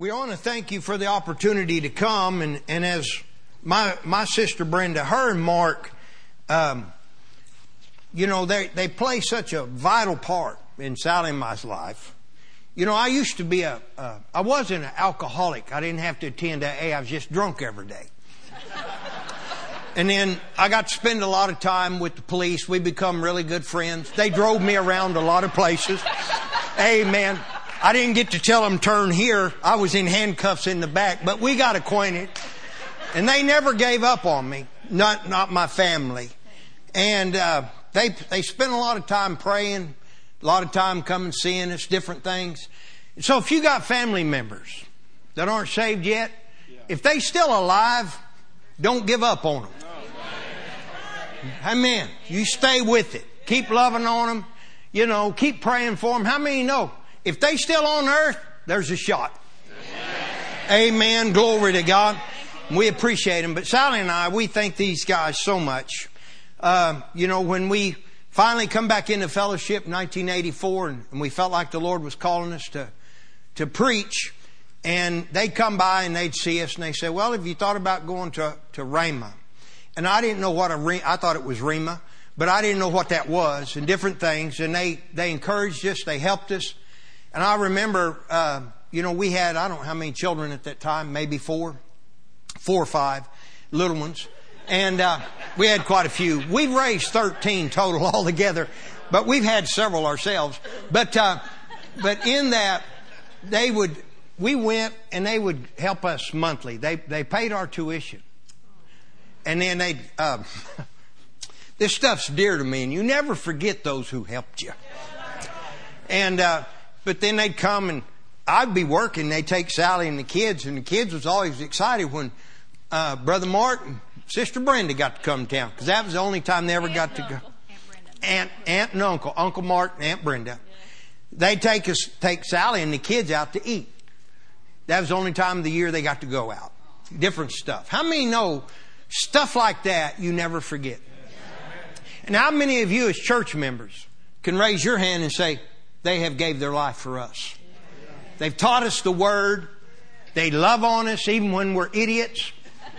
We want to thank you for the opportunity to come, and as my sister Brenda, her and Mark, they play such a vital part in Sally and my life. You know, I used to be I wasn't an alcoholic. I didn't have to attend AA. I was just drunk every day. And then I got to spend a lot of time with the police. We become really good friends. They drove me around a lot of places. Amen. I didn't get to tell them turn here. I was in handcuffs in the back, but we got acquainted. And they never gave up on me. Not my family. And they spent a lot of time praying, a lot of time coming seeing us, different things. So if you got family members that aren't saved yet, if they still alive, don't give up on them. Amen. You stay with it. Keep loving on them. You know, keep praying for them. How many know if they still on earth, there's a shot? Amen. Glory to God. We appreciate them. But Sally and I, we thank these guys so much. When we finally come back into fellowship in 1984 and we felt like the Lord was calling us to preach, and they'd come by and they'd see us and they say, well, have you thought about going to Rhema? And I didn't know what I thought it was Rhema, but I didn't know what that was and different things. And they encouraged us. They helped us. And I remember, we had, I don't know how many children at that time, maybe 4 or 5 little ones. And we had quite a few. We raised 13 total altogether, but we've had several ourselves. But in that, we went and they would help us monthly. They paid our tuition. And then this stuff's dear to me, and you never forget those who helped you. And, but then they'd come and I'd be working. They'd take Sally and the kids was always excited when, Brother Mark and Sister Brenda got to come to town, because that was the only time they ever got to go. Aunt and Uncle Mark and Aunt Brenda. They'd take Sally and the kids out to eat. That was the only time of the year they got to go out. Different stuff. How many know stuff like that you never forget? And how many of you as church members can raise your hand and say, they have gave their life for us? They've taught us the Word. They love on us even when we're idiots.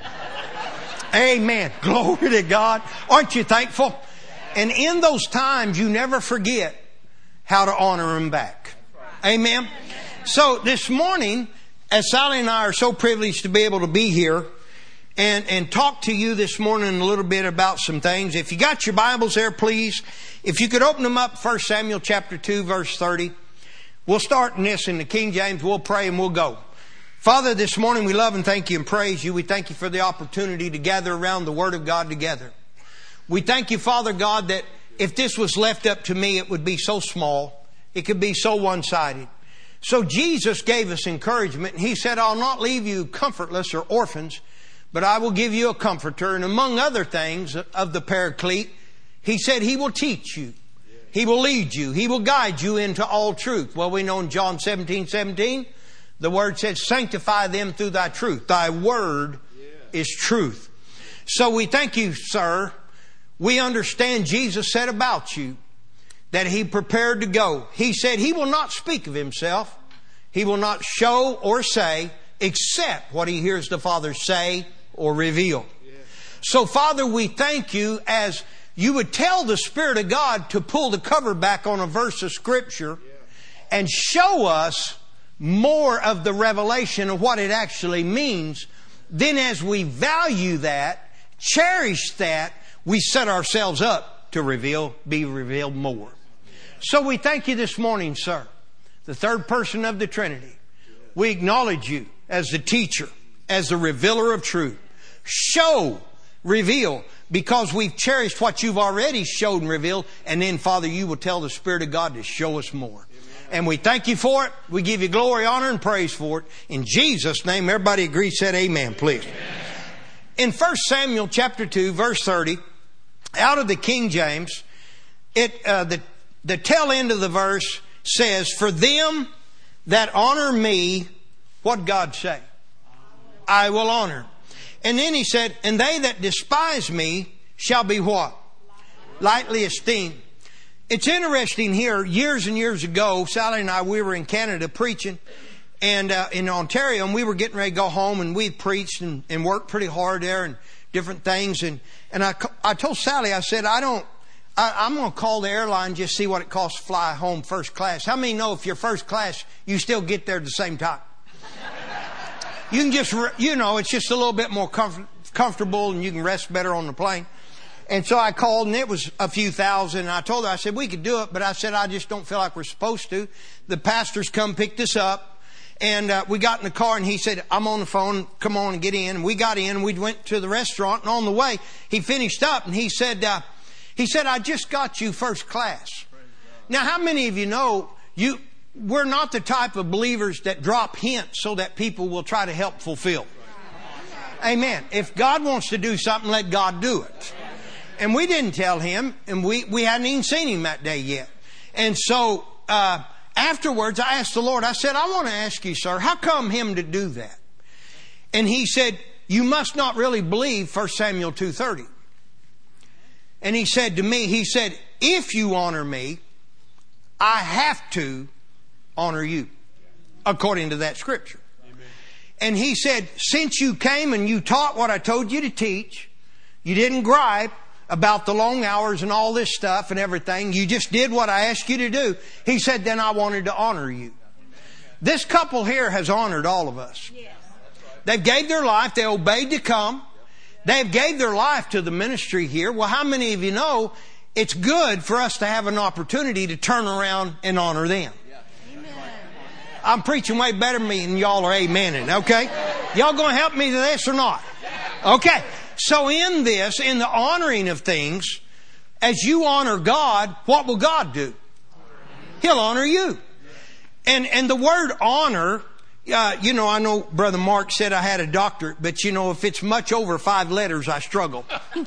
Amen. Glory to God. Aren't you thankful? And in those times, you never forget how to honor them back. Amen. So this morning, as Sally and I are so privileged to be able to be here and talk to you this morning a little bit about some things. If you got your Bibles there, please, if you could open them up, 1 Samuel chapter 2, verse 30. We'll start in this in the King James. We'll pray and we'll go. Father, this morning we love and thank you and praise you. We thank you for the opportunity to gather around the Word of God together. We thank you, Father God, that if this was left up to me, it would be so small. It could be so one-sided. So Jesus gave us encouragement, and He said, I'll not leave you comfortless or orphans, but I will give you a comforter. And among other things of the Paraclete, He said He will teach you. He will lead you. He will guide you into all truth. Well, we know in John 17:17, the Word says, sanctify them through thy truth. Thy Word is truth. So we thank you, sir. We understand Jesus said about you that He prepared to go. He said He will not speak of Himself. He will not show or say except what He hears the Father say or reveal. So, Father, we thank you as you would tell the Spirit of God to pull the cover back on a verse of Scripture and show us more of the revelation of what it actually means. Then as we value that, cherish that, we set ourselves up to be revealed more. So we thank you this morning, sir, the third person of the Trinity. We acknowledge you as the teacher, as the revealer of truth. Show, reveal, because we've cherished what you've already showed and revealed. And then, Father, you will tell the Spirit of God to show us more. And we thank you for it. We give you glory, honor, and praise for it. In Jesus' name, everybody agrees, said amen, please. Amen. In 1 Samuel chapter 2, verse 30, out of the King James, the tail end of the verse says, for them that honor me, what God say? I will honor. And then he said, and they that despise me shall be what? Lightly esteemed. It's interesting here, years and years ago, Sally and I, we were in Canada preaching, and in Ontario, and we were getting ready to go home, and we preached and worked pretty hard there and different things. And I told Sally, I said, I'm going to call the airline, just see what it costs to fly home first class. How many know if you're first class, you still get there at the same time? You can just, it's just a little bit more comfortable, and you can rest better on the plane. And so I called, and it was a few thousand. And I told her, I said, we could do it, but I said, I just don't feel like we're supposed to. The pastors come picked us up, and we got in the car, and he said, I'm on the phone, come on and get in. And we got in, we went to the restaurant, and on the way, he finished up, and he said, I just got you first class. Now, how many of you know we're not the type of believers that drop hints so that people will try to help fulfill? Amen. If God wants to do something, let God do it. And we didn't tell him, and we hadn't even seen him that day yet. And so afterwards, I asked the Lord, I said, I want to ask you, sir, how come him to do that? And he said, you must not really believe 1 Samuel 2:30. And he said to me, he said, if you honor me, I have to honor you, according to that scripture. Amen. And he said, since you came and you taught what I told you to teach, you didn't gripe about the long hours and all this stuff and everything. You just did what I asked you to do. He said, then I wanted to honor you. This couple here has honored all of us. They gave their life. They obeyed to come. They've gave their life to the ministry here. Well, how many of you know it's good for us to have an opportunity to turn around and honor them? Amen. I'm preaching way better than me, and y'all are amening, okay? Y'all going to help me to this or not? Okay. So in this, in the honoring of things, as you honor God, what will God do? He'll honor you. And the word honor, I know Brother Mark said I had a doctorate, but if it's much over 5 letters, I struggle.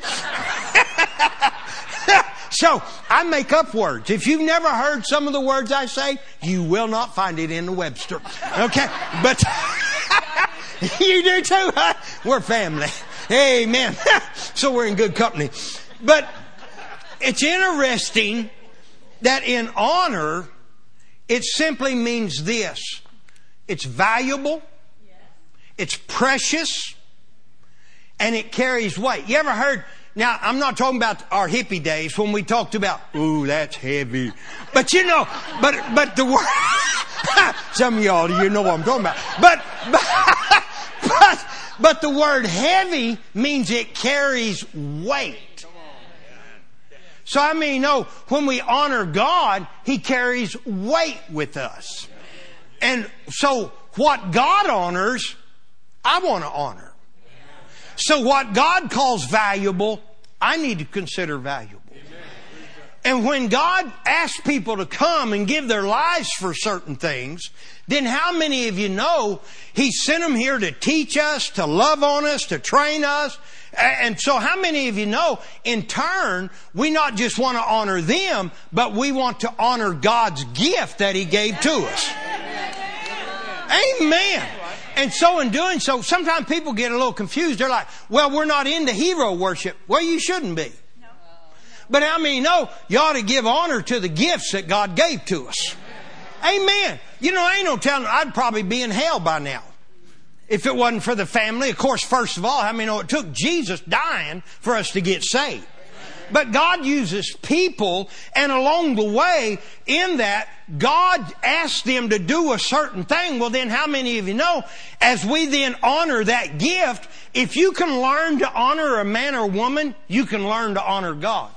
So I make up words. If you've never heard some of the words I say, you will not find it in the Webster. Okay? But you do too, huh? We're family. Amen. So we're in good company. But it's interesting that in honor, it simply means this. It's valuable, it's precious, and it carries weight. You ever heard, now I'm not talking about our hippie days when we talked about, ooh, that's heavy. But but the word, some of y'all, you know what I'm talking about. But the word heavy means it carries weight. So when we honor God, He carries weight with us. And so what God honors, I want to honor. So what God calls valuable, I need to consider valuable. And when God asks people to come and give their lives for certain things, then how many of you know He sent them here to teach us, to love on us, to train us? And so how many of you know, in turn, we not just want to honor them, but we want to honor God's gift that He gave to us. Amen. And so in doing so, sometimes people get a little confused. They're like, well, we're not into hero worship. Well, you shouldn't be. But how many know you ought to give honor to the gifts that God gave to us? Amen. I ain't no telling, I'd probably be in hell by now if it wasn't for the family. Of course, first of all, how many know it took Jesus dying for us to get saved? But God uses people, and along the way, in that, God asks them to do a certain thing. Well, then how many of you know, as we then honor that gift, if you can learn to honor a man or woman, you can learn to honor God.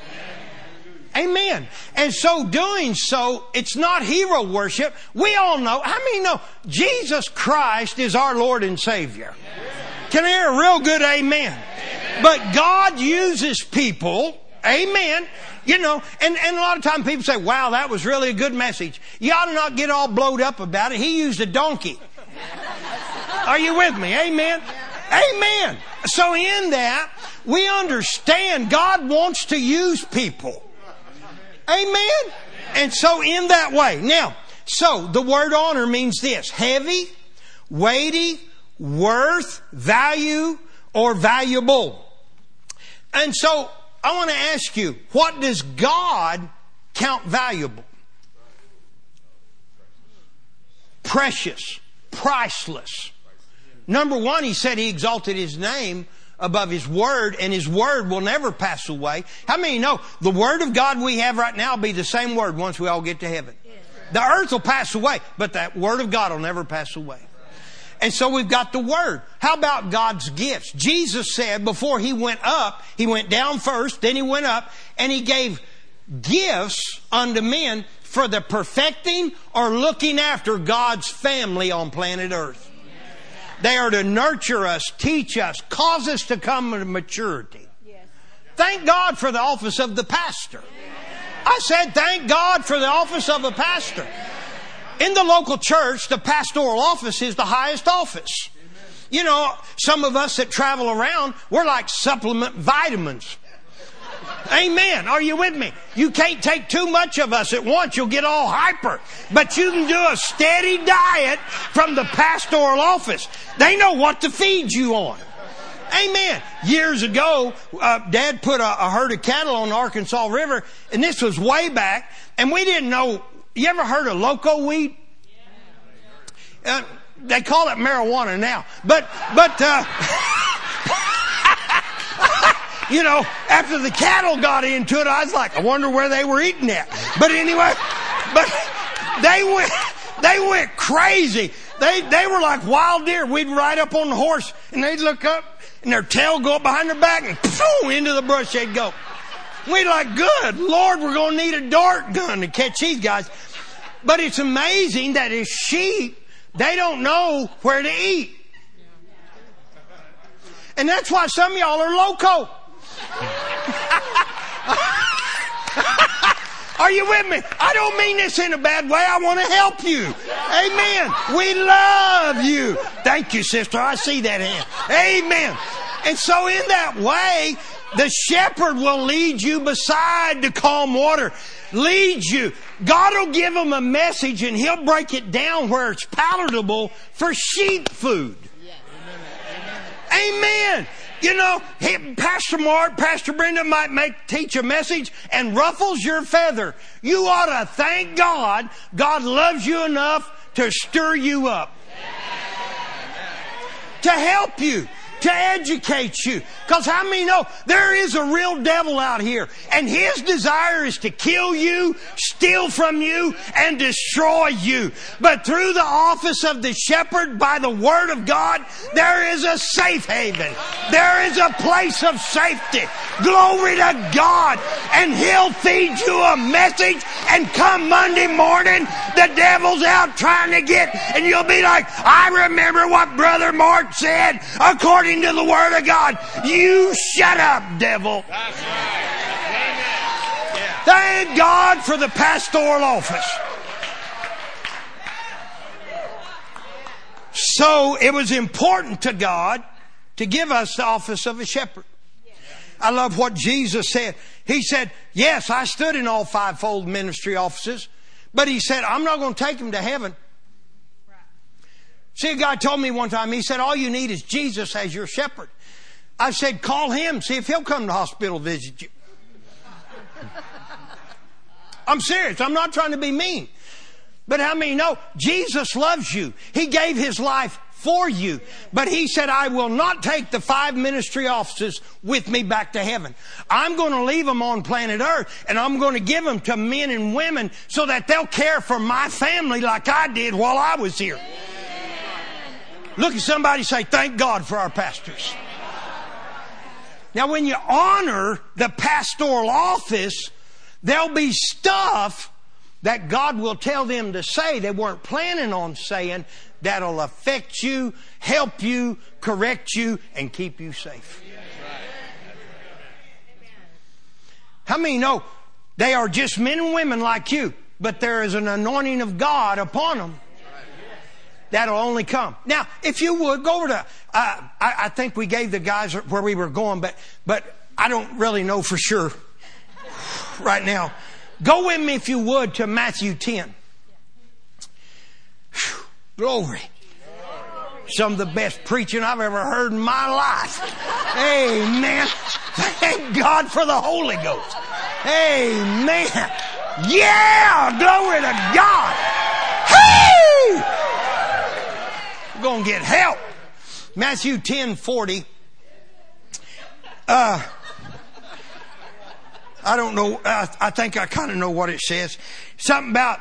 Amen. And so doing so, it's not hero worship. We all know, how many know Jesus Christ is our Lord and Savior? Can I hear a real good amen? But God uses people, amen, and a lot of times people say, wow, that was really a good message. You ought to not get all blowed up about it. He used a donkey. Are you with me? Amen. Amen. So in that, we understand God wants to use people. Amen. And so in that way. Now, so the word honor means this: heavy, weighty, worth, value, or valuable. And so I want to ask you, what does God count valuable? Precious. priceless. Number one, He said He exalted His name above His Word, and His Word will never pass away. How many know the Word of God we have right now will be the same Word once we all get to heaven? The earth will pass away, but that Word of God will never pass away. And so we've got the Word. How about God's gifts? Jesus said before He went up, He went down first, then He went up, and He gave gifts unto men for the perfecting or looking after God's family on planet earth. They are to nurture us, teach us, cause us to come to maturity. Thank God for the office of the pastor. I said thank God for the office of a pastor. In the local church, the pastoral office is the highest office. You know, some of us that travel around, we're like supplement vitamins. Amen. Are you with me? You can't take too much of us at once. You'll get all hyper. But you can do a steady diet from the pastoral office. They know what to feed you on. Amen. Years ago, Dad put a herd of cattle on the Arkansas River, and this was way back, and we didn't know. You ever heard of loco weed? They call it marijuana now. But you know, after the cattle got into it, I was like, I wonder where they were eating at. But anyway, but they went crazy. They were like wild deer. We'd ride up on the horse, and they'd look up, and their tail go up behind their back, and poof, into the brush they'd go. We'd like, good Lord, we're going to need a dart gun to catch these guys. But it's amazing that as sheep, they don't know where to eat. And that's why some of y'all are loco. Are you with me? I don't mean this in a bad way. I want to help you. Amen. We love you. Thank you, sister. I see that hand. Amen. And so in that way, the shepherd will lead you beside the calm water. Lead you. God will give him a message, and He'll break it down where it's palatable for sheep food. Amen. You know, Pastor Mark, Pastor Brenda might teach a message and ruffles your feather. You ought to thank God. God loves you enough to stir you up, to help you, to educate you. Because how many know there is a real devil out here, and his desire is to kill you, steal from you, and destroy you. But through the office of the shepherd, by the Word of God, there is a safe haven. There is a place of safety. Glory to God. And He'll feed you a message, and come Monday morning, the devil's out trying to get, and you'll be like, I remember what Brother Mark said according to the Word of God. You shut up, devil. That's right. Yeah. Thank God for the pastoral office. So it was important to God to give us the office of a shepherd. I love what Jesus said. He said, yes, I stood in all fivefold ministry offices, but He said, I'm not going to take them to heaven. See, a guy told me one time, he said, all you need is Jesus as your shepherd. I said, call Him, see if He'll come to the hospital visit you. I'm serious. I'm not trying to be mean. But how many know Jesus loves you? He gave His life for you. But He said, I will not take the 5 ministry offices with me back to heaven. I'm going to leave them on planet Earth, and I'm going to give them to men and women so that they'll care for my family like I did while I was here. Look at somebody, say, thank God for our pastors. Now, when you honor the pastoral office, there'll be stuff that God will tell them to say they weren't planning on saying that'll affect you, help you, correct you, and keep you safe. How many know they are just men and women like you, but there is an anointing of God upon them that'll only come. Now, if you would, go over to, I think we gave the guys where we were going, but I don't really know for sure right now. Go with me, if you would, to Matthew 10. Whew, glory. Some of the best preaching I've ever heard in my life. Amen. Thank God for the Holy Ghost. Amen. Yeah, glory to God. Hey! You're going to get help. Matthew 10:40. I don't know. I think I kind of know what it says. Something about,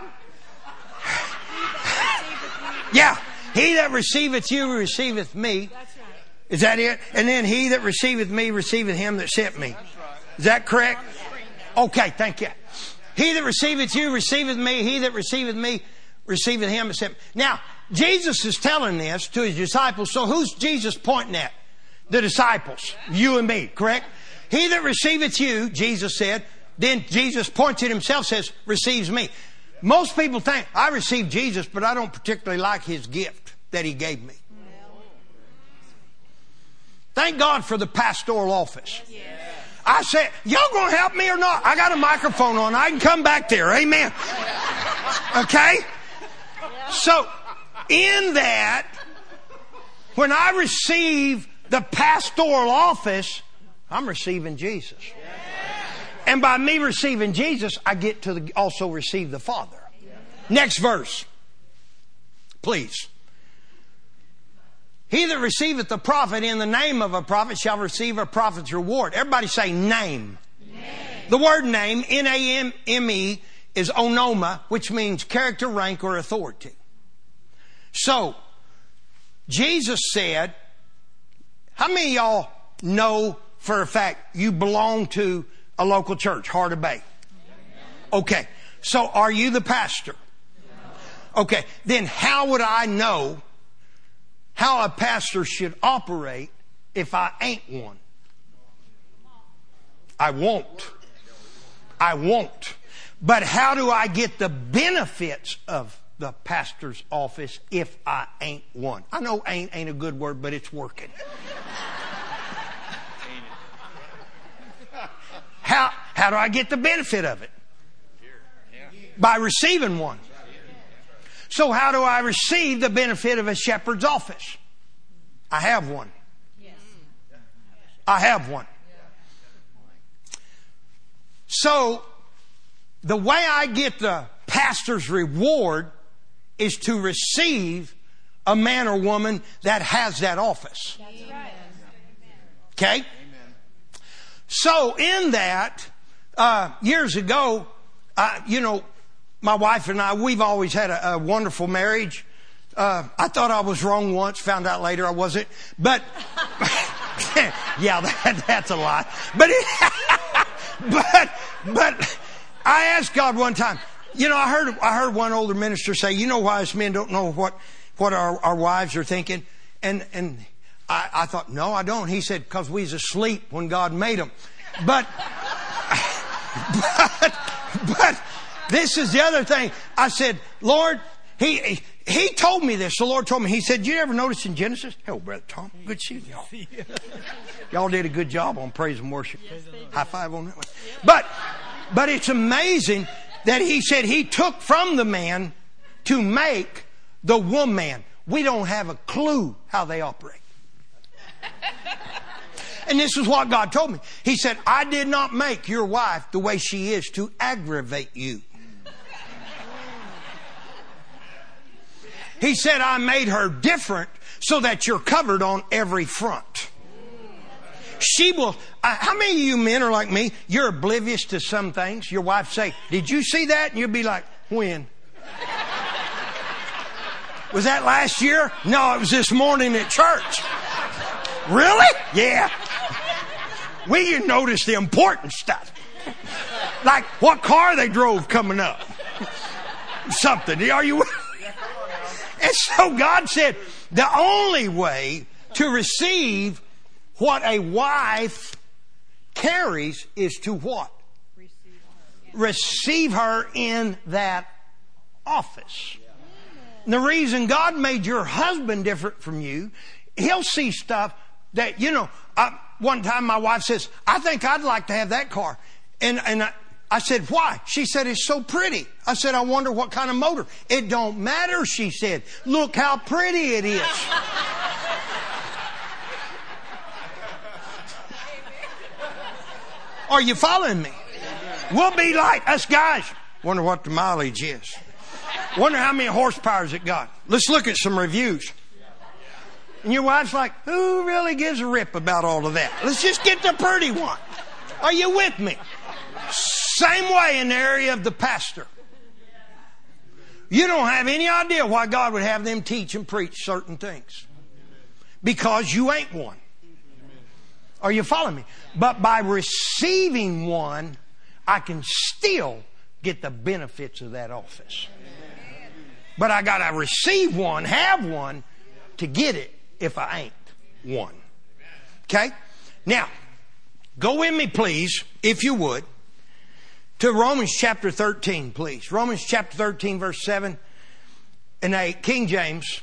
yeah, he that receiveth you receiveth me. Is that it? And then he that receiveth me receiveth him that sent me. Is that correct? Okay, thank you. He that receiveth you receiveth me. He that receiveth me receiveth him that sent me. Now, Jesus is telling this to his disciples. So who's Jesus pointing at? The disciples. You and me, correct? He that receiveth you, Jesus said. Then Jesus points at himself, says, receives me. Most people think, I received Jesus, but I don't particularly like his gift that he gave me. Thank God for the pastoral office. I said, y'all going to help me or not? I got a microphone on. I can come back there. Amen. Okay? So, in that, when I receive the pastoral office, I'm receiving Jesus. And by me receiving Jesus, I get to also receive the Father. Next verse. Please. He that receiveth the prophet in the name of a prophet shall receive a prophet's reward. Everybody say name. The word name, N-A-M-E, is onoma, which means character, rank, or authority. So, Jesus said, how many of y'all know for a fact you belong to a local church, Heart of Bay? Okay. So are you the pastor? Okay. Then how would I know how a pastor should operate if I ain't one? I won't. But how do I get the benefits of the pastor's office if I ain't one? I know ain't a good word, but it's working. How do I get the benefit of it? By receiving one. So how do I receive the benefit of a shepherd's office? I have one. I have one. So the way I get the pastor's reward is to receive a man or woman that has that office. Okay? So in that, years ago, my wife and I, we've always had a wonderful marriage. I thought I was wrong once, found out later I wasn't. But, yeah, that's a lie. But I asked God one time, I heard one older minister say, why us men don't know what our wives are thinking? And I thought, no, I don't. He said, because we was asleep when God made them. But this is the other thing. I said, Lord, he told me this. The Lord told me. He said, you ever notice in Genesis? Hello, Brother Tom. Good seeing y'all. Y'all did a good job on praise and worship. High five on that one. But it's amazing that he said he took from the man to make the woman. We don't have a clue how they operate. And this is what God told me. He said, I did not make your wife the way she is to aggravate you. He said, I made her different so that you're covered on every front. She will. How many of you men are like me? You're oblivious to some things. Your wife say, did you see that? And you'll be like, when? Was that last year? No, it was this morning at church. Really? Yeah. We notice the important stuff. Like what car they drove coming up. Something. Are you? And so God said, the only way to receive what a wife carries is to what? Receive her in that office. And the reason God made your husband different from you, he'll see stuff that, one time my wife says, I think I'd like to have that car. And I said, why? She said, it's so pretty. I said, I wonder what kind of motor. It don't matter, she said. Look how pretty it is. Are you following me? We'll be like us guys. Wonder what the mileage is. Wonder how many horsepower it got. Let's look at some reviews. And your wife's like, who really gives a rip about all of that? Let's just get the pretty one. Are you with me? Same way in the area of the pastor. You don't have any idea why God would have them teach and preach certain things. Because you ain't one. Are you following me? But by receiving one, I can still get the benefits of that office. But I got to receive one, have one, to get it if I ain't one. Okay? Now, go with me, please, if you would, to Romans chapter 13, please. Romans chapter 13, verse 7 and 8. King James.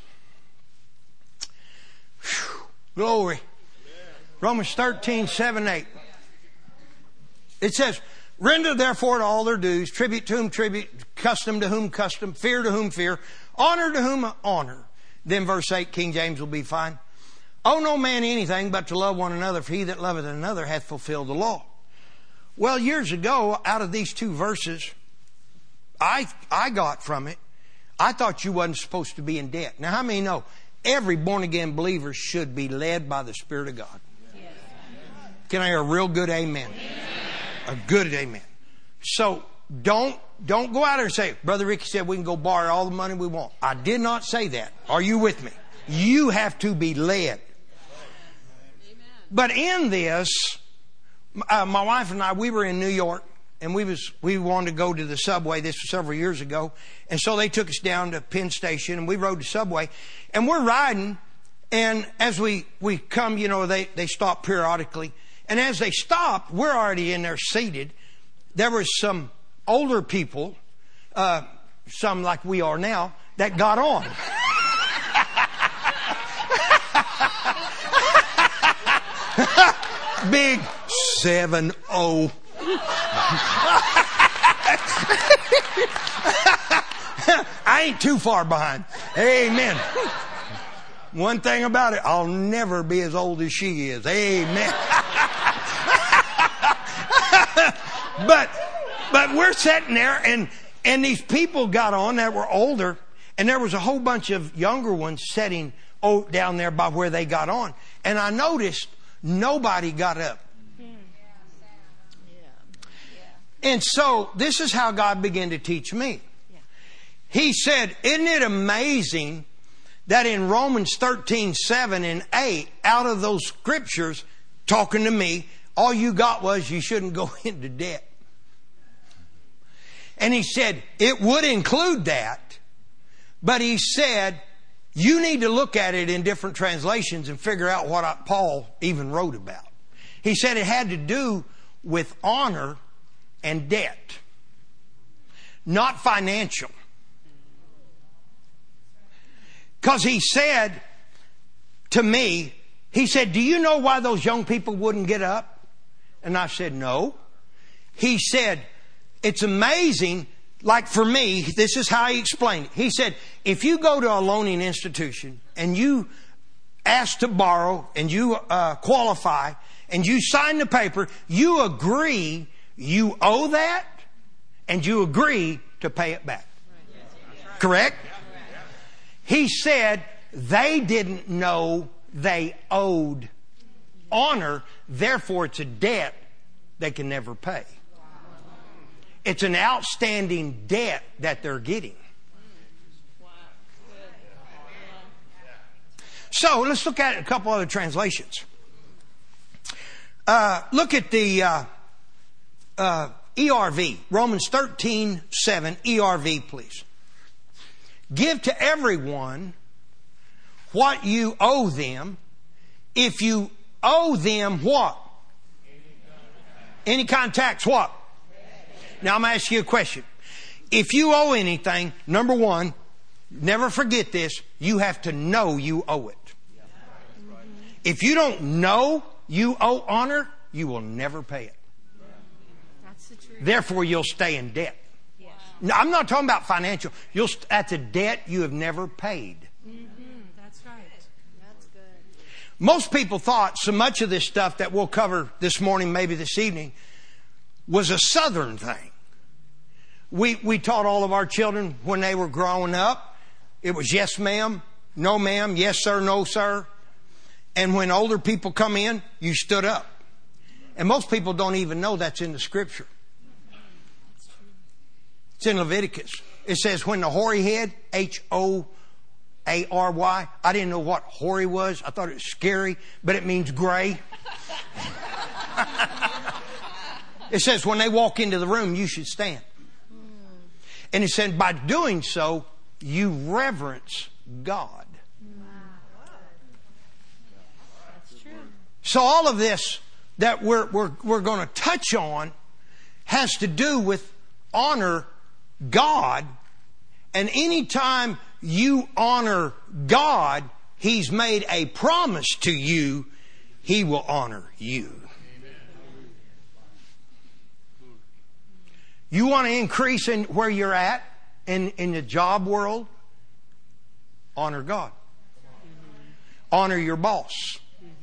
Whew, glory. Romans 13, 7, 8. It says, render therefore to all their dues, tribute to whom tribute, custom to whom custom, fear to whom fear, honor to whom honor. Then verse 8, King James will be fine. Owe no man anything but to love one another, for he that loveth another hath fulfilled the law. Well, years ago, out of these two verses, I got from it, I thought you wasn't supposed to be in debt. Now, how many know every born-again believer should be led by the Spirit of God? Yes. Can I hear a real good amen? A good amen. So, don't go out there and say, Brother Ricky said we can go borrow all the money we want. I did not say that. Are you with me? You have to be led. But in this, my wife and I, we were in New York, and we wanted to go to the subway. This was several years ago. And so they took us down to Penn Station, and we rode the subway. And we're riding, and as we come, you know, they stop periodically. And as they stopped, we're already in there seated. There was some older people, some like we are now, that got on. Big 7-0. I ain't too far behind. Amen. One thing about it, I'll never be as old as she is. Amen. But we're sitting there, and these people got on that were older, and there was a whole bunch of younger ones sitting down there by where they got on. And I noticed nobody got up. And so this is how God began to teach me. He said, isn't it amazing that in Romans 13, 7 and 8, out of those scriptures talking to me, all you got was you shouldn't go into debt. And he said, it would include that, but he said, you need to look at it in different translations and figure out what Paul even wrote about. He said it had to do with honor and debt, not financial. Because he said to me, he said, do you know why those young people wouldn't get up? And I said, no. He said, it's amazing. Like for me, this is how he explained it. He said, if you go to a loaning institution and you ask to borrow and you qualify and you sign the paper, you agree you owe that and you agree to pay it back. Correct? He said they didn't know they owed honor, therefore it's a debt they can never pay. It's an outstanding debt that they're getting. So let's look at a couple other translations. Look at the ERV, Romans 13:7 ERV, please. Give to everyone what you owe them. If you owe them what? Any kind of tax, what? Now I'm going to ask you a question. If you owe anything, number one, never forget this, you have to know you owe it. If you don't know you owe honor, you will never pay it. Therefore, you'll stay in debt. No, I'm not talking about financial. That's a debt you have never paid. That's right. That's good. Most people thought so much of this stuff that we'll cover this morning, maybe this evening, was a Southern thing. We taught all of our children when they were growing up, it was yes ma'am, no ma'am, yes sir, no sir. And when older people come in, you stood up. And most people don't even know that's in the scripture. It's in Leviticus. It says when the hoary head, Hoary, I didn't know what hoary was. I thought it was scary, but it means gray. It says when they walk into the room, you should stand. And it said by doing so, you reverence God. That's true. So all of this that we're going to touch on has to do with honor God. And anytime you honor God, He's made a promise to you, He will honor you. You want to increase in where you're at in the job world? Honor God. Honor your boss.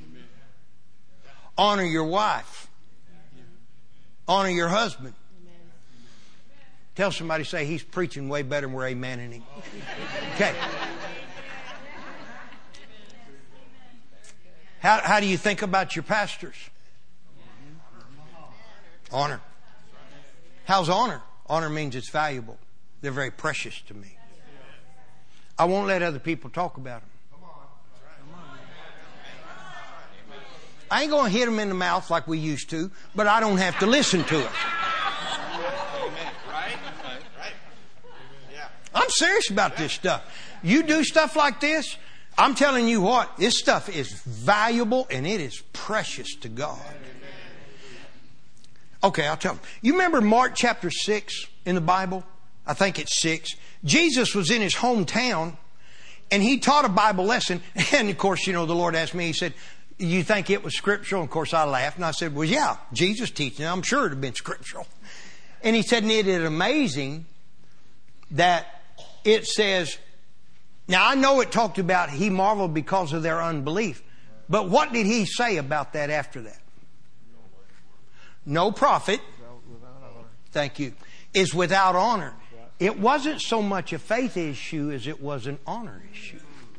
Honor your wife. Honor your husband. Tell somebody, say, he's preaching way better than we're amening him. Okay. How do you think about your pastors? Honor. How's honor? Honor means it's valuable. They're very precious to me. I won't let other people talk about them. I ain't going to hit them in the mouth like we used to, but I don't have to listen to it. I'm serious about this stuff. You do stuff like this, I'm telling you what, this stuff is valuable and it is precious to God. Okay, I'll tell you. You remember Mark chapter 6 in the Bible? I think it's 6. Jesus was in his hometown and he taught a Bible lesson. And of course, you know, the Lord asked me, he said, you think it was scriptural? And of course I laughed and I said, well, yeah, Jesus teaching. I'm sure it had been scriptural. And he said, and it is amazing that it says, now I know it talked about he marveled because of their unbelief. But what did he say about that after that? No prophet, thank you, is without honor. It wasn't so much a faith issue as it was an honor issue.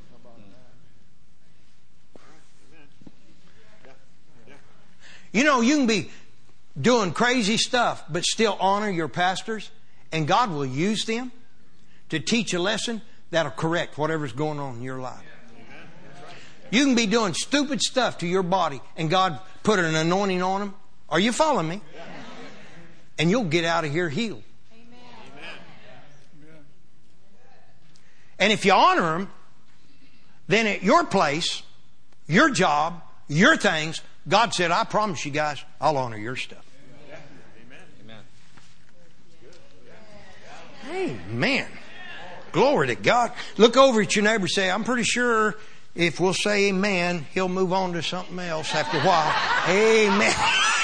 You know, you can be doing crazy stuff, but still honor your pastors, and God will use them to teach a lesson that'll correct whatever's going on in your life. You can be doing stupid stuff to your body, and God put an anointing on them. Are you following me? And you'll get out of here healed. And if you honor them, then at your place, your job, your things, God said, I promise you guys, I'll honor your stuff. Amen. Glory to God. Look over at your neighbor and say, I'm pretty sure if we'll say amen, he'll move on to something else after a while. Amen.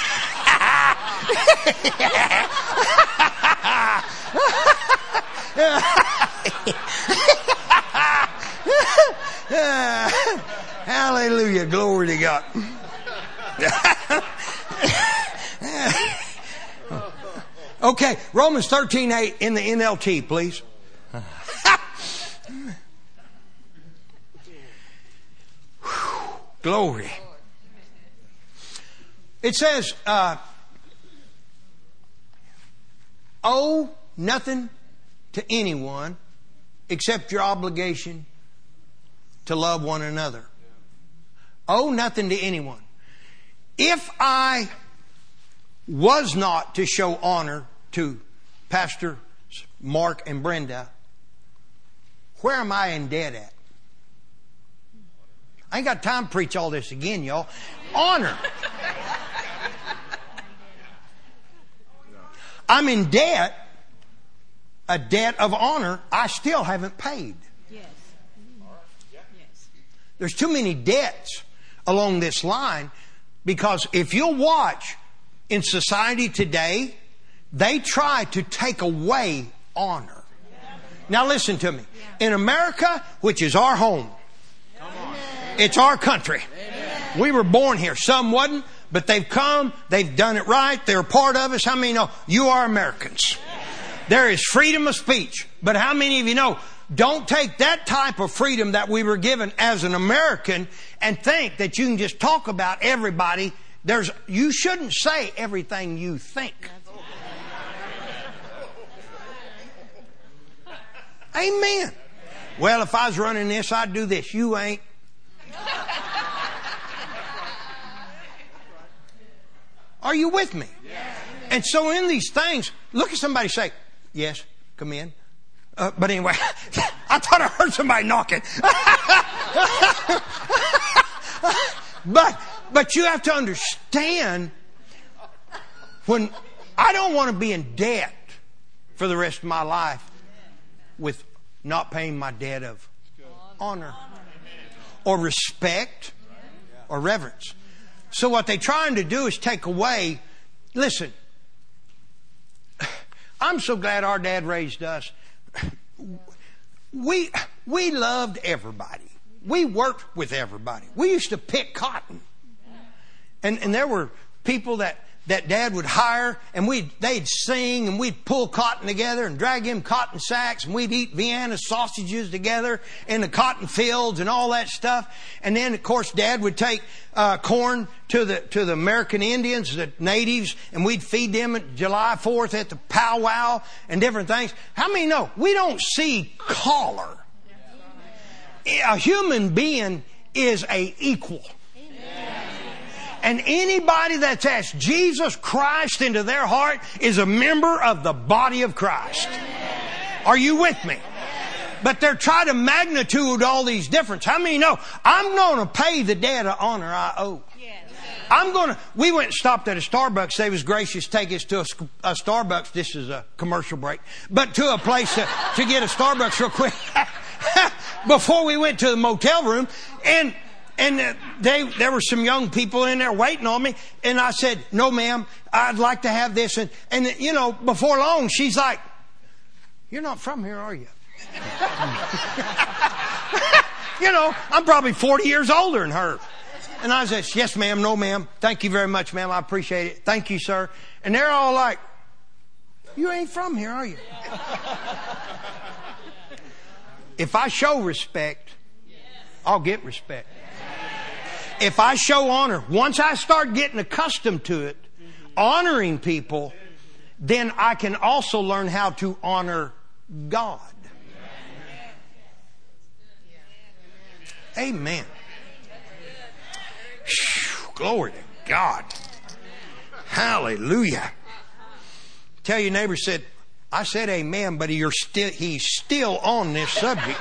Hallelujah. Glory to God. Okay, Romans 13:8 in the NLT, please. Glory. It says, owe nothing to anyone except your obligation to love one another. Owe nothing to anyone. If I was not to show honor to Pastor Mark and Brenda, where am I in debt at? I ain't got time to preach all this again, y'all. Honor. I'm in debt, a debt of honor I still haven't paid. Yes. There's too many debts along this line, because if you'll watch in society today, they try to take away honor. Now listen to me. In America, which is our home, it's our country. We were born here. Some wasn't, but they've come, they've done it right, they're a part of us. How many know you are Americans? There is freedom of speech. But how many of you know, don't take that type of freedom that we were given as an American and think that you can just talk about everybody. You shouldn't say everything you think. Amen. Well, if I was running this, I'd do this. You ain't. Are you with me? And so in these things, look at somebody, say, yes, come in. But anyway, I thought I heard somebody knocking. But you have to understand, when I don't want to be in debt for the rest of my life with not paying my debt of honor or respect or reverence. So what they're trying to do is take away. Listen, I'm so glad our dad raised us. We loved everybody. We worked with everybody. We used to pick cotton. And there were people that Dad would hire, and they'd sing, and we'd pull cotton together and drag in cotton sacks, and we'd eat Vienna sausages together in the cotton fields and all that stuff. And then, of course, Dad would take corn to the American Indians, the natives, and we'd feed them at July 4th at the powwow and different things. How many know we don't see color? A human being is a equal. And anybody that's asked Jesus Christ into their heart is a member of the body of Christ. Are you with me? But they're trying to magnitude all these differences. How many know I'm going to pay the debt of honor I owe? We went and stopped at a Starbucks. They was gracious to take us to a Starbucks. This is a commercial break. But to a place to get a Starbucks real quick before we went to the motel room. And there were some young people in there waiting on me. And I said, no, ma'am, I'd like to have this. And you know, before long, she's like, you're not from here, are you? You know, I'm probably 40 years older than her. And I said, yes, ma'am, no, ma'am. Thank you very much, ma'am. I appreciate it. Thank you, sir. And they're all like, you ain't from here, are you? If I show respect, I'll get respect. If I show honor, once I start getting accustomed to it, honoring people, then I can also learn how to honor God. Amen. Whew, glory to God. Hallelujah. Tell your neighbor, I said amen, but he's still on this subject.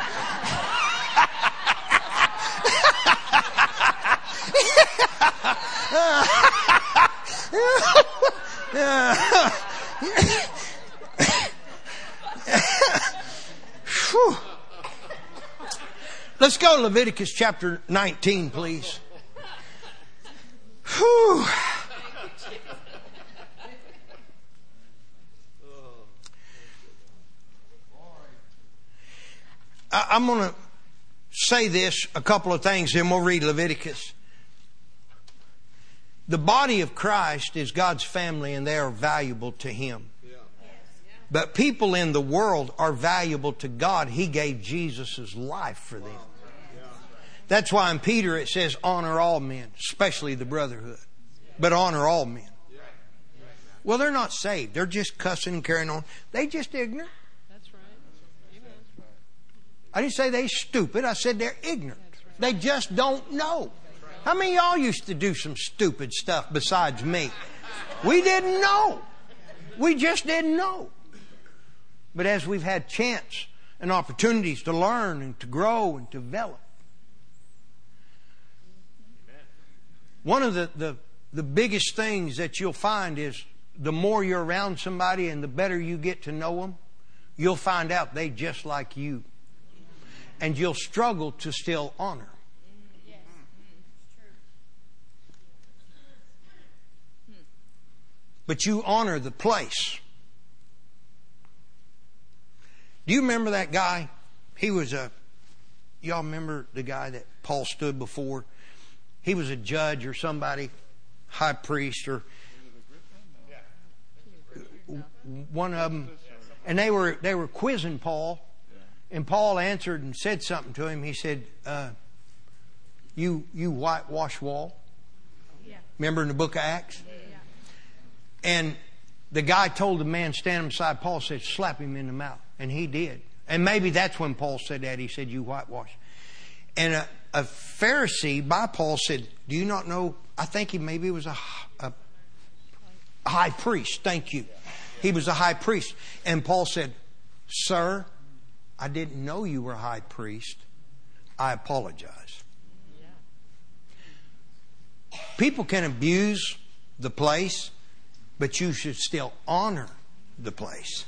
Let's go to Leviticus chapter 19, please. Whew. I'm going to say this, a couple of things, then we'll read Leviticus. The body of Christ is God's family, and they are valuable to Him. But people in the world are valuable to God. He gave Jesus' life for them. That's why in Peter it says, honor all men, especially the brotherhood. But honor all men. Well, they're not saved. They're just cussing and carrying on. They just ignorant. That's right. Amen. I didn't say they're stupid. I said they're ignorant. They just don't know. How many of y'all used to do some stupid stuff besides me? We didn't know. We just didn't know. But as we've had chance and opportunities to learn and to grow and develop. One of the biggest things that you'll find is the more you're around somebody and the better you get to know them, you'll find out they just like you. And you'll struggle to still honor. But you honor the place. Do you remember that guy? Y'all remember the guy that Paul stood before? He was a judge or somebody, high priest or one of them. And they were quizzing Paul. And Paul answered and said something to him. He said, you whitewash wall. Remember in the book of Acts? And the guy told the man standing beside Paul, said, slap him in the mouth. And he did. And maybe that's when Paul said that. He said, you whitewash. And a Pharisee by Paul said, do you not know, I think he maybe was a high priest. Thank you. He was a high priest. And Paul said, sir, I didn't know you were a high priest. I apologize. People can abuse the place, but you should still honor the place.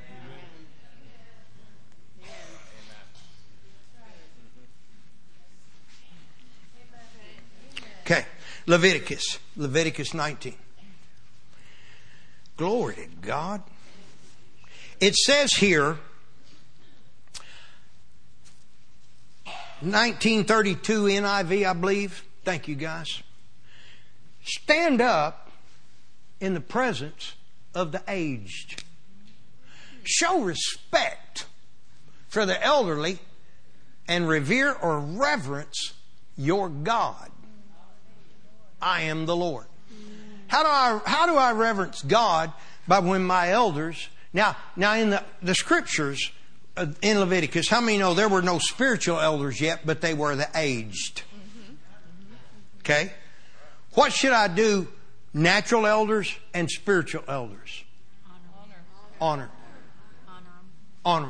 Okay, Leviticus 19. Glory to God. It says here, 1932 NIV, I believe. Thank you, guys. Stand up in the presence of the aged. Show respect for the elderly and revere or reverence your God. I am the Lord. How do I reverence God? By when my elders... Now in the scriptures in Leviticus, how many know there were no spiritual elders yet, but they were the aged? Okay? What should I do? Natural elders and spiritual elders. Honor. Honor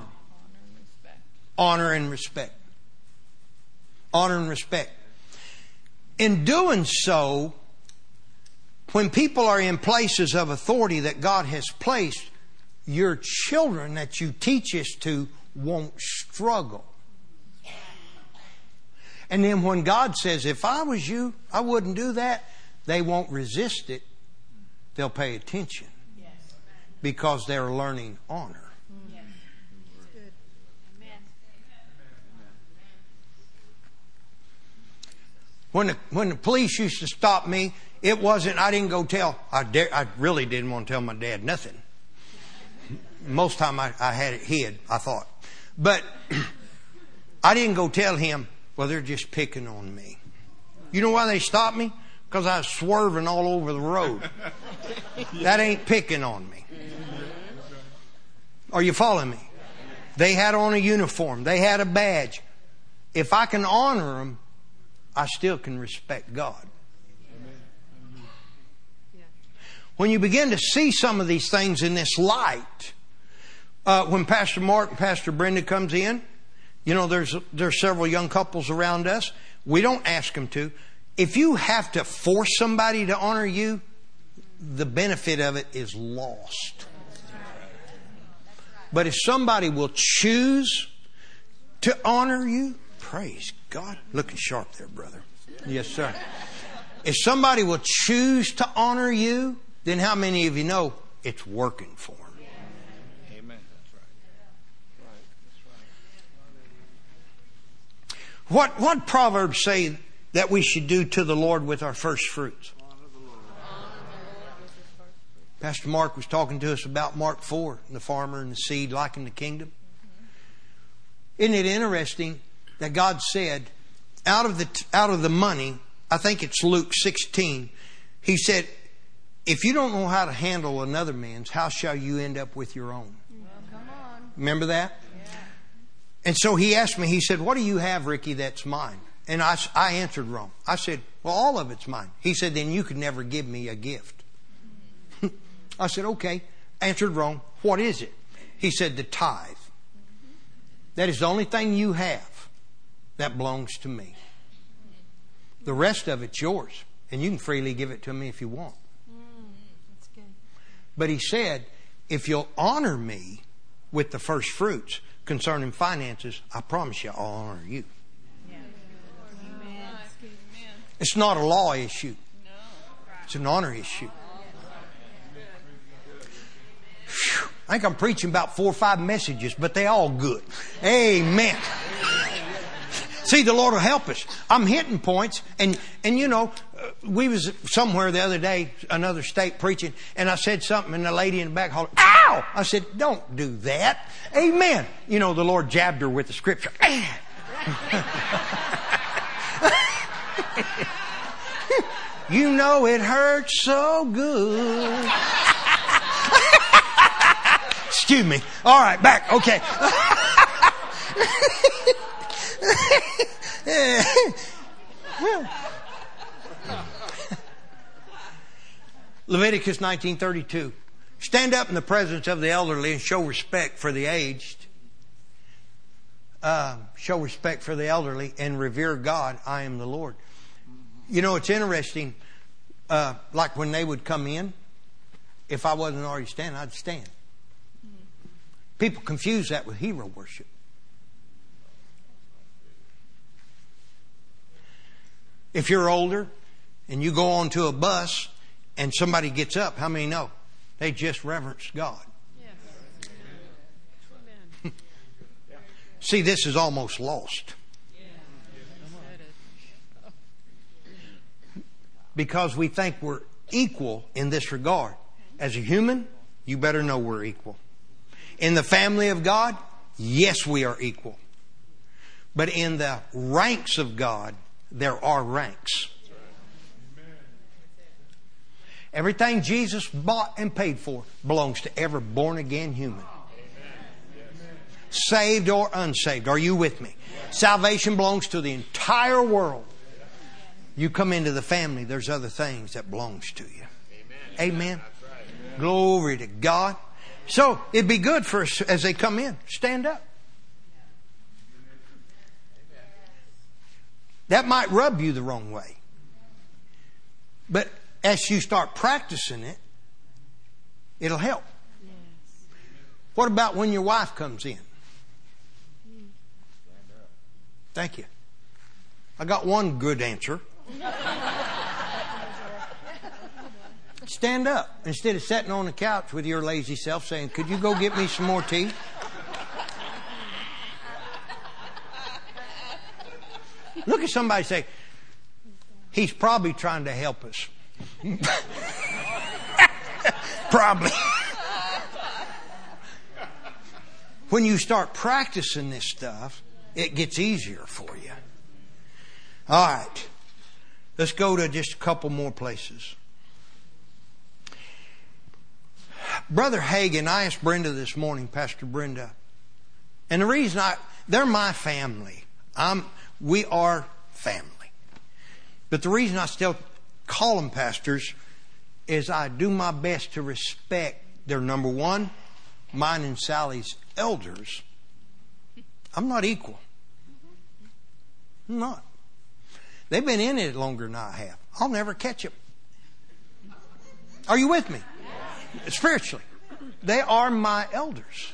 and respect. Honor and respect. In doing so, when people are in places of authority that God has placed, your children that you teach this to won't struggle. And then when God says, if I was you, I wouldn't do that, they won't resist it. They'll pay attention. Because they're learning honor. When the police used to stop me, it wasn't, I didn't go tell, I really didn't want to tell my dad nothing. Most time I had it hid, I thought. But I didn't go tell him, well, they're just picking on me. You know why they stopped me? Because I was swerving all over the road. That ain't picking on me. Are you following me? They had on a uniform. They had a badge. If I can honor them, I still can respect God. When you begin to see some of these things in this light, when Pastor Mark and Pastor Brenda comes in, you know, there's several young couples around us. We don't ask them to. If you have to force somebody to honor you, the benefit of it is lost. But if somebody will choose to honor you, praise God. Looking sharp there, brother. Yes, sir. If somebody will choose to honor you, then how many of you know it's working for them? Amen. That's right. What Proverbs say that we should do to the Lord with our first fruits? Pastor Mark was talking to us about Mark 4, the farmer and the seed like in the kingdom. Isn't it interesting that God said, out of the money, I think it's Luke 16, He said, if you don't know how to handle another man's, how shall you end up with your own? Well, come on. Remember that? Yeah. And so he asked me, he said, what do you have, Ricky, that's mine? And I answered wrong. I said, well, all of it's mine. He said, then you could never give me a gift. I said, okay. Answered wrong. What is it? He said, the tithe. That is the only thing you have that belongs to me. The rest of it's yours. And you can freely give it to me if you want. That's good. But he said, if you'll honor me with the first fruits concerning finances, I promise you I'll honor you. Yeah. Amen. It's not a law issue. No. It's an honor issue. Whew. I think I'm preaching about 4 or 5 messages, but they all good. Amen. See, the Lord will help us. I'm hitting points, and you know, we was somewhere the other day, another state preaching, and I said something, and the lady in the back hollered, "Ow!" I said, "Don't do that." Amen. You know, the Lord jabbed her with the scripture. You know it hurts so good. Excuse me. All right, back. Okay. Leviticus 19:32. Stand up in the presence of the elderly and show respect for the aged. Show respect for the elderly and revere God. I am the Lord. You know, it's interesting. Like when they would come in, if I wasn't already standing, I'd stand. People confuse that with hero worship. If you're older and you go onto a bus and somebody gets up, how many know? They just reverence God. Yes. See, this is almost lost. Because we think we're equal in this regard. As a human, you better know we're equal. In the family of God, yes, we are equal. But in the ranks of God, there are ranks. Everything Jesus bought and paid for belongs to every born-again human. Saved or unsaved. Are you with me? Salvation belongs to the entire world. You come into the family, there's other things that belongs to you. Amen. Glory to God. So it'd be good for us as they come in. Stand up. That might rub you the wrong way. But as you start practicing it, it'll help. What about when your wife comes in? Thank you. I got one good answer. Stand up instead of sitting on the couch with your lazy self saying, could you go get me some more tea? Look at somebody and say, he's probably trying to help us. Probably. When you start practicing this stuff, it gets easier for you. All right. Let's go to just a couple more places. Brother Hagin, I asked Brenda this morning, Pastor Brenda, and the reason they're my family. We are family. But the reason I still call them pastors is I do my best to respect their, number one, mine and Sally's elders. I'm not equal. I'm not. They've been in it longer than I have. I'll never catch them. Are you with me? Spiritually. They are my elders.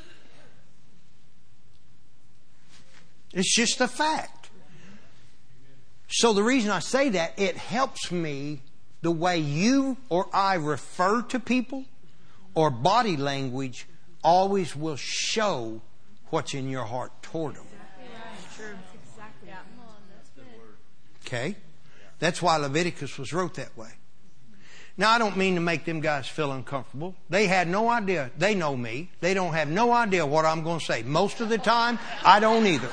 It's just a fact. So the reason I say that, it helps me the way you or I refer to people or body language always will show what's in your heart toward them. Okay? That's why Leviticus was wrote that way. Now, I don't mean to make them guys feel uncomfortable. They had no idea. They know me. They don't have no idea what I'm going to say. Most of the time, I don't either.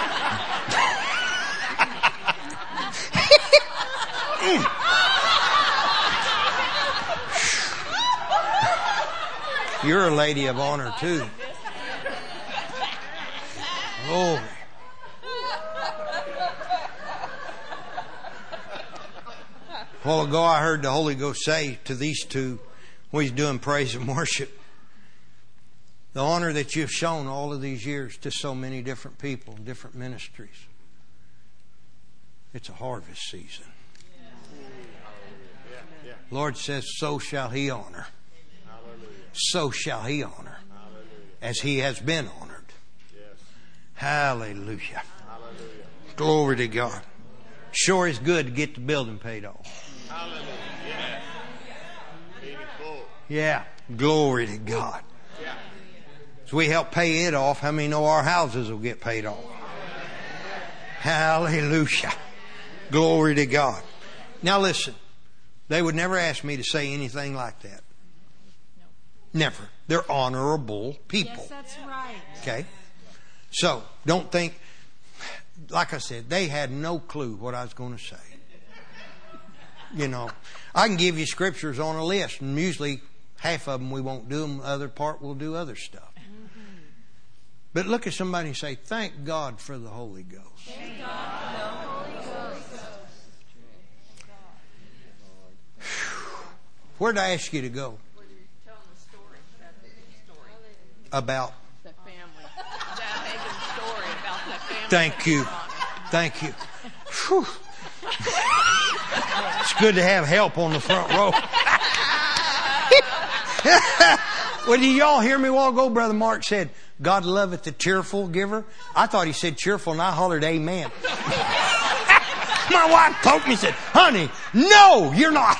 You're a lady of honor, too. Glory. A while ago, I heard the Holy Ghost say to these two when he's doing praise and worship, the honor that you've shown all of these years to so many different people, different ministries. It's a harvest season. Lord says, so shall He honor. So shall He honor as He has been honored. Hallelujah. Glory to God. Sure is good to get the building paid off. Yeah. Glory to God. As we help pay it off, how many know our houses will get paid off? Hallelujah. Glory to God. Now listen. They would never ask me to say anything like that. Never. They're honorable people. Yes, that's right. Okay? So, don't think, like I said, they had no clue what I was going to say. You know, I can give you scriptures on a list, and usually half of them we won't do them. The other part we'll do other stuff. But look at somebody and say, thank God for the Holy Ghost. Thank God for the Holy Ghost. Where'd I ask you to go? Where you're telling the story, that story. About? The family. That Hagen story about the family. Thank you. Thank you. Whew. It's good to have help on the front row. Well, did y'all hear me a while ago? Brother Mark said, God loveth the cheerful giver. I thought he said cheerful, and I hollered amen. My wife poked me and said, honey, no, you're not.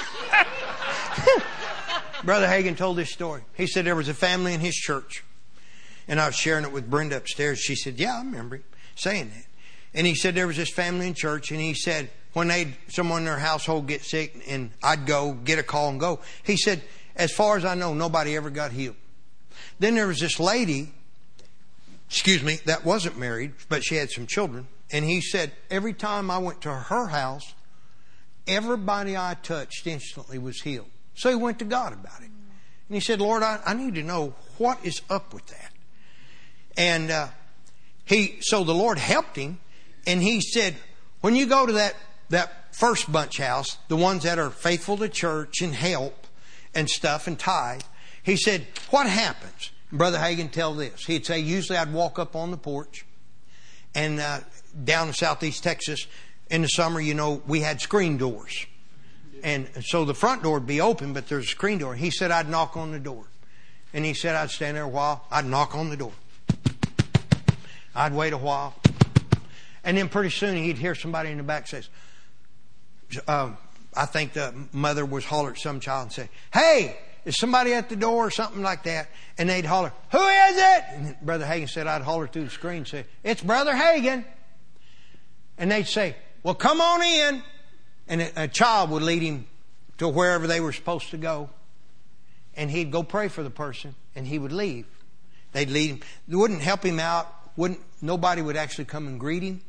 Brother Hagin told this story. He said there was a family in his church, and I was sharing it with Brenda upstairs. She said, yeah, I remember him saying that. And he said there was this family in church, and he said when someone in their household get sick, and I'd go get a call and go. He said, as far as I know, nobody ever got healed. Then there was this lady, that wasn't married, but she had some children. And he said, every time I went to her house, everybody I touched instantly was healed. So he went to God about it. And he said, Lord, I need to know what is up with that. And so the Lord helped him. And he said, when you go to that first bunch house, the ones that are faithful to church and help and stuff and tithe, he said, what happens? Brother Hagin tell this. He'd say, usually I'd walk up on the porch, and down in southeast Texas in the summer, we had screen doors. And so the front door would be open, but there's a screen door. He said, I'd knock on the door. And he said, I'd stand there a while. I'd knock on the door. I'd wait a while. And then pretty soon he'd hear somebody in the back says, I think the mother was holler at some child and say, hey, is somebody at the door or something like that? And they'd holler, who is it? And Brother Hagin said, I'd holler through the screen and say, it's Brother Hagin. And they'd say, well, come on in. And a child would lead him to wherever they were supposed to go. And he'd go pray for the person, and he would leave. They'd lead him. They wouldn't help him out. Nobody would actually come and greet him.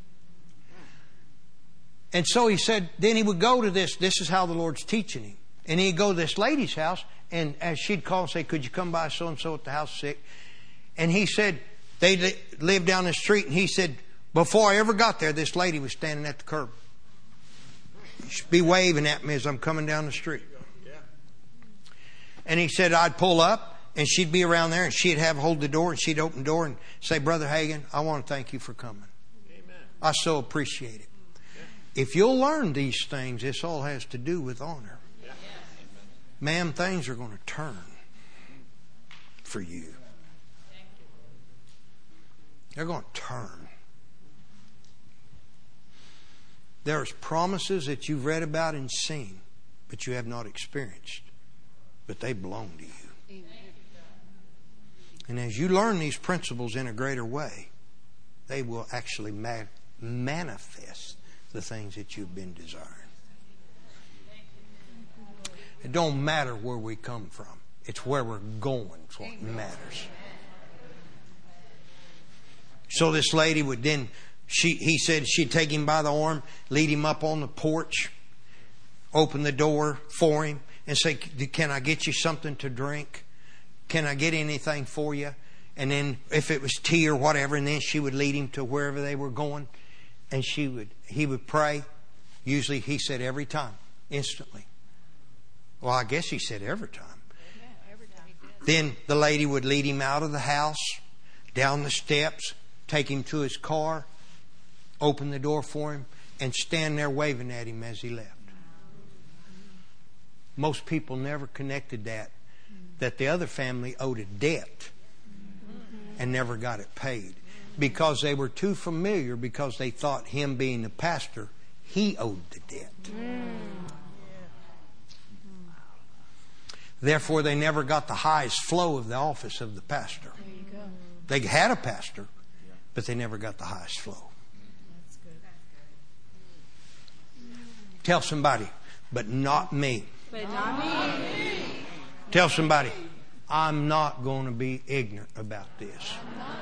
And so he said, then he would go to this. This is how the Lord's teaching him. And he'd go to this lady's house, and as she'd call and say, could you come by so-and-so at the house sick? And he said, they lived down the street, and he said, before I ever got there, this lady was standing at the curb. She'd be waving at me as I'm coming down the street. And he said, I'd pull up, and she'd be around there, and she'd have hold the door, and she'd open the door and say, Brother Hagin, I want to thank you for coming. Amen. I so appreciate it. Yeah. If you'll learn these things, this all has to do with honor. Yeah. Ma'am, things are going to turn for you. They're going to turn. There's promises that you've read about and seen, but you have not experienced. But they belong to you. Amen. And as you learn these principles in a greater way, they will actually manifest the things that you've been desiring. It don't matter where we come from. It's where we're going. It's what matters. So this lady would then... He said she'd take him by the arm, lead him up on the porch, open the door for him, and say, can I get you something to drink? Can I get anything for you? And then if it was tea or whatever, and then she would lead him to wherever they were going. And he would pray. Usually he said every time, instantly. Well, I guess he said every time. Then the lady would lead him out of the house, down the steps, take him to his car, open the door for him, and stand there waving at him as he left. Most people never connected that the other family owed a debt and never got it paid, because they were too familiar, because they thought him being the pastor, he owed the debt. Therefore, they never got the highest flow of the office of the pastor. They had a pastor, but they never got the highest flow. Tell somebody, but not me. But not me. Tell somebody, I'm not going to be ignorant about this.